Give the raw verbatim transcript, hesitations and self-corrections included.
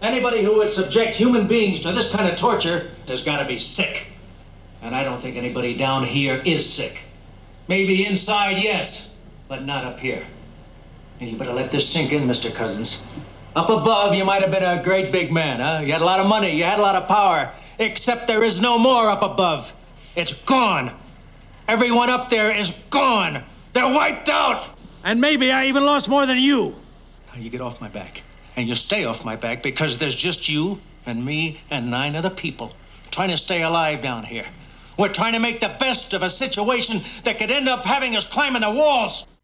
Anybody who would subject human beings to this kind of torture has got to be sick. And I don't think anybody down here is sick. Maybe inside, yes, but not up here. And you better let this sink in, Mister Cousins. Up above, you might have been a great big man, huh? You had a lot of money, you had a lot of power. Except there is no more up above. It's gone. Everyone up there is gone. They're wiped out. And maybe I even lost more than you. Now you get off my back. And you stay off my back because there's just you and me and nine other people trying to stay alive down here. We're trying to make the best of a situation that could end up having us climbing the walls.